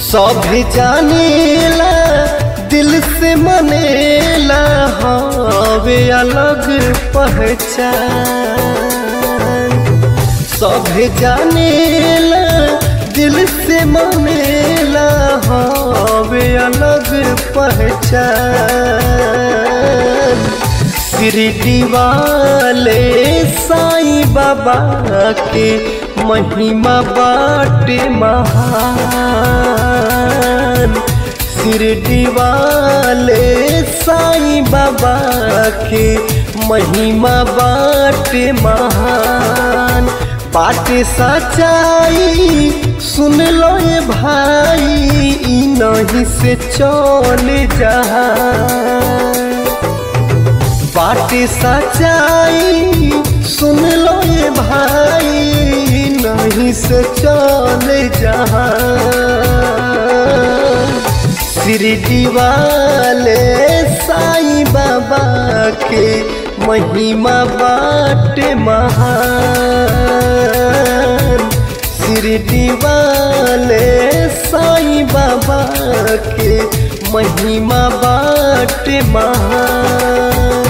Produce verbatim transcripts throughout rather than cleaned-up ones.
सभी जानेला दिल से मनेला हवे अलग पहचान। सभी जानेला दिल से मनेला हवे अलग पहचान। शिरडी वाले साईं बाबा के महिमा बाटे महान। शिरडी वाले साईं बाबा के महिमा बाटे महान। बाटे सच्चाई सुन लो ये भाई, नहीं से चले जहां। बाटे सच्चाई सुन लो ये भाई, नहीं से चले जहां। शिरडी वाले साईं बाबा के महिमा बाटे महान। शिरडी वाले साईं बाबा के महिमा बाटे महान।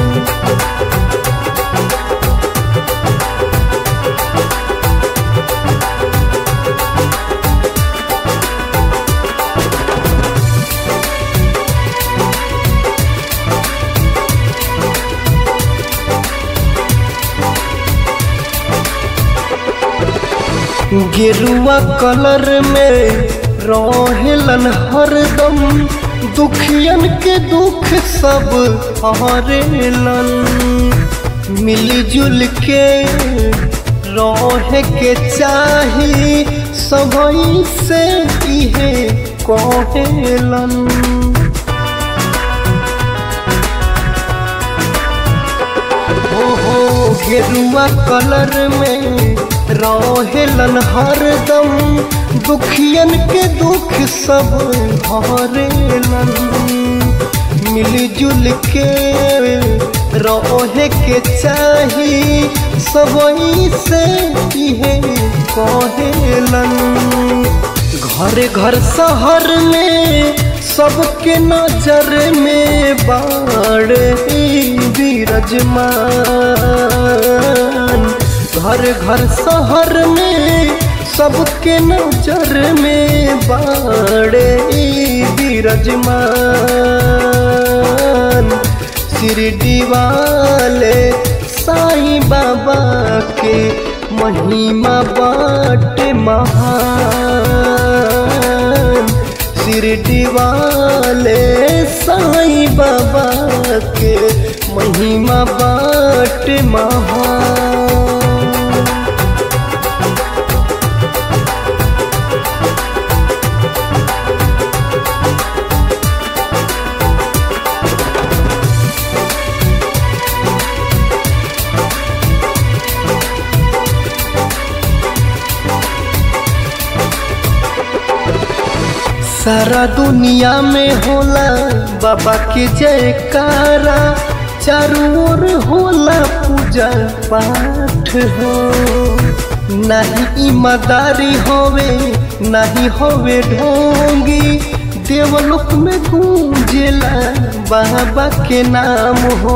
गेरुआ कलर में रहेलन हरदम, दुखियन के दुख सब हरेलन। मिलजुल के रहे के चाही सबई से इहे कहेलन। ओहो गेरुआ कलर में रहेलन हरदम, दुखियन के दुख सब हरेलन। मिलजुल के रहे के चाही सबई से इहे कहेलन। घर घर शहर में सबके नजर में बाड़े विराजमान। घर घर शहर में सबके नजर में बाड़े विराजमान। शिरडी वाले साईं बाबा के महिमा बाटे महान। शिरडी वाले साईं बाबा के महिमा बाटे महान। सारा दुनिया में होला बाबा के जयकारा, चारों ओर होला पूजा पाठ हो। नहीं ईमानदारी होवे नहीं होवे ढोंगी, देवलोक में गूंजेला बाबा के नाम हो।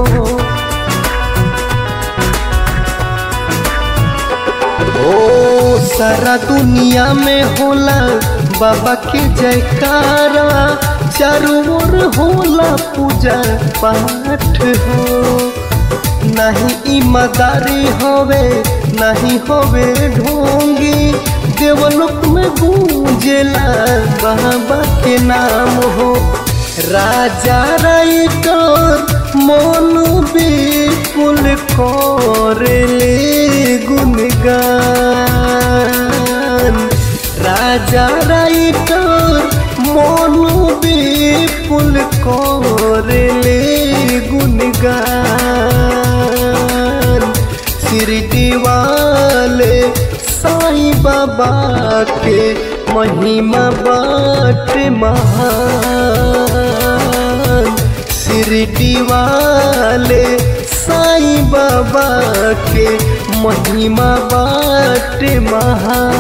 ओ सारा दुनिया में होला बाबा के जयकारा, चारों ओर होला पूजा पाठ हो। नहीं ईमानदारी होवे नहीं होवे ढोंगी, देवलोक में गूंजेला बाबा के नाम हो। राजा राइटर मोनू विपुल करेले गुणगान। राजा राइटर मोनू विपुल करेले गुणगान। शिरडी वाले साईं बाबा के महिमा बाटे महान। शिरडी वाले साईं बाबा के महिमा बाटे महान।